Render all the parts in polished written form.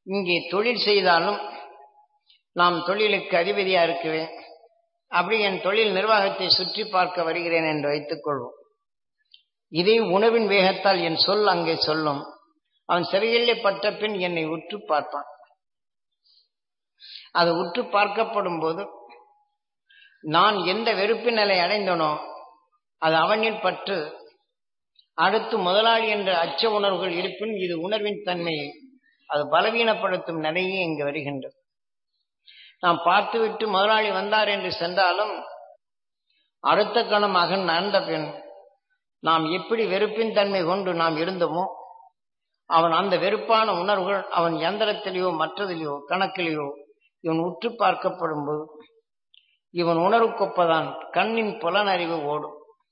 இங்கே தொழில் செய்தாலும் நாம் தொழிலுக்கு அதிபதியா இருக்கிறேன், அப்படி என் தொழில் நிர்வாகத்தை சுற்றி பார்க்க வருகிறேன் என்று வைத்துக் கொள்வோம். இதே உணவின் வேகத்தால் என் சொல் அங்கே சொல்லும். அவன் சிறையிலே பட்ட பின் என்னை உற்று பார்ப்பான். அது உற்று பார்க்கப்படும் போது நான் எந்த வெறுப்பின் நிலை அடைந்தனோ அது அவனில் பற்று. அடுத்து முதலாளி என்ற அச்ச உணர்வுகள் இருப்பின் இது உணர்வின் தன்மையை அது பலவீனப்படுத்தும் நிலையே இங்கு வருகின்றது. நாம் பார்த்துவிட்டு முதலாளி வந்தார் என்று சென்றாலும் அடுத்த கணம் அகன் நடந்த பின் நாம் எப்படி வெறுப்பின் தன்மை கொண்டு நாம் இருந்தோமோ அவன் அந்த வெறுப்பான உணர்வுகள் அவன் யந்திரத்திலேயோ மற்றதிலேயோ கணக்கிலேயோ இவன் உற்று பார்க்கப்படும் போது இவன் உணர்வுக்கொப்பதான் கண்ணின் புலனறிவு ஓடும்.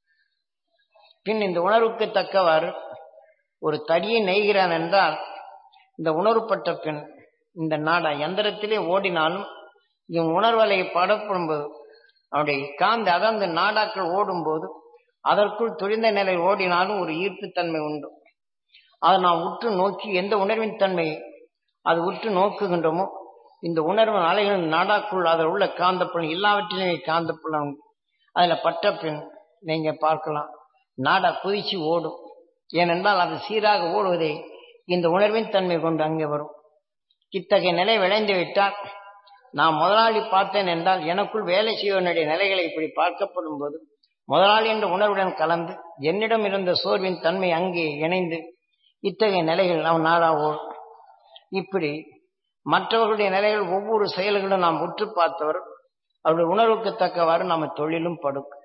பின் இந்த உணர்வுக்கு தக்கவாறு ஒரு தடியை நெய்கிறான் என்றால் இந்த உணர்வுப்பட்ட பின் இந்த நாடா யந்திரத்திலே ஓடினாலும் இவன் உணர்வலையை படப்படும் போது அவனுடைய காந்த அகந்த நாடாக்கள் ஓடும் போது அதற்குள் துரிந்த நிலை ஓடினாலும் ஒரு ஈர்ப்புத்தன்மை உண்டு. அதை நாம் உற்று நோக்கி எந்த உணர்வின் தன்மையை அது உற்று நோக்குகின்றோமோ இந்த உணர்வு அலைகளின் நாடாக்குள் அதில் உள்ள காந்தப்புலம் எல்லாவற்றிலுமே காந்தப்புலம் அதில் பட்ட பின் நீங்க பார்க்கலாம் நாடா குதிச்சு ஓடும். ஏனென்றால் அது சீராக ஓடுவதை இந்த உணர்வின் தன்மை கொண்டு அங்கே வரும். இத்தகைய நிலை விளைந்து விட்டால் நான் முதலாளி பார்த்தேன் என்றால் எனக்குள் வேலை செய்வனுடைய நிலைகளை இப்படி பார்க்கப்படும் போது முதலாளி என்ற உணர்வுடன் கலந்து என்னிடம் இருந்த சோர்வின் தன்மை அங்கே இணைந்து இத்தகைய நிலைகள் நாம் நாடா ஓடும். இப்படி மற்றவர்களுடைய நிலைகள் ஒவ்வொரு செயல்களும் நாம் உற்று பார்த்தவர் அவருடைய உணர்வுக்கு தக்கவாறு நம்ம தொழிலும் படுக்கும்.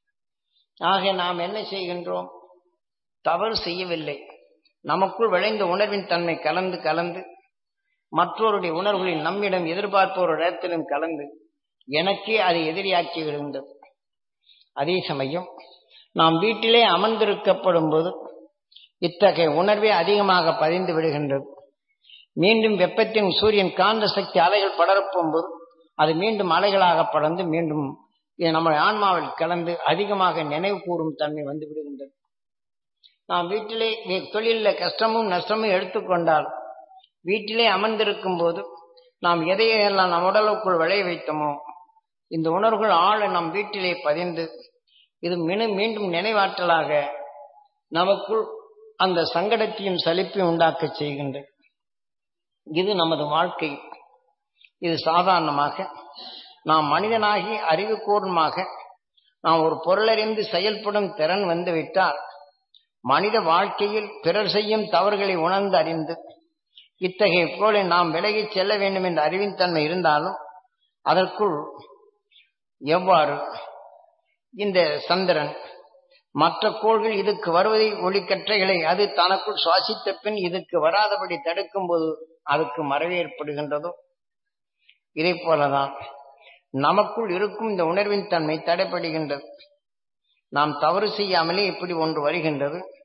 ஆக நாம் என்ன செய்கின்றோம்? தவறு செய்யவில்லை. நமக்குள் விளைந்த உணர்வின் தன்மை கலந்து கலந்து மற்றவருடைய உணர்வுகளில் நம்மிடம் எதிர்பார்ப்போர் இடத்திலும் கலந்து எனக்கே அதை எதிரியாக்கி விடுகின்றது. அதே சமயம் நாம் வீட்டிலே அமர்ந்திருக்கப்படும் போது இத்தகைய உணர்வே அதிகமாக பதிந்து விடுகின்றது. மீண்டும் வெப்பத்தின் சூரியன் காந்த சக்தி அலைகள் படரப்பும் போது அது மீண்டும் அலைகளாக படர்ந்து மீண்டும் நம்ம ஆன்மாவில் கலந்து அதிகமாக நினைவு கூறும் தன்மை வந்து விடுகின்றது. நாம் வீட்டிலே தொழிலில் கஷ்டமும் நஷ்டமும் எடுத்துக்கொண்டால் வீட்டிலே அமர்ந்திருக்கும் போது நாம் எதையெல்லாம் நம் உடலுக்குள் விளைய வைத்தோமோ இந்த உணர்வுகள் ஆழ நம் வீட்டிலே பதிந்து இது மீண்டும் நினைவாற்றலாக நமக்குள் அந்த சங்கடத்தையும் சலிப்பையும் உண்டாக்க செய்கின்றது. இது நமது வாழ்க்கை. இது சாதாரணமாக நாம் மனிதனாகி அறிவுபூர்வமாக நாம் ஒரு பொருளறிந்து செயல்படும் திறன் வந்துவிட்டால் மனித வாழ்க்கையில் பிறர் செய்யும் தவறுகளை உணர்ந்து அறிந்து இத்தகைய கோளை நாம் விலகிச் செல்ல வேண்டும் என்ற அறிவின் தன்மை இருந்தாலும் அதற்குள் எவ்வாறு இந்த சந்திரன் மற்ற கோள்கள் இதுக்கு வருவதை ஒளிக்கற்றைகளை அது தனக்குள் சுவாசித்த பின் இதுக்கு வராதபடி தடுக்கும் போது அதுக்கு மறைவு ஏற்படுகின்றதோ இதை போலதான் நமக்குள் இருக்கும் இந்த உணர்வின் தன்மை தடைப்படுகின்றது. நாம் தவறு செய்யாமலே இப்படி ஒன்று வருகின்றது.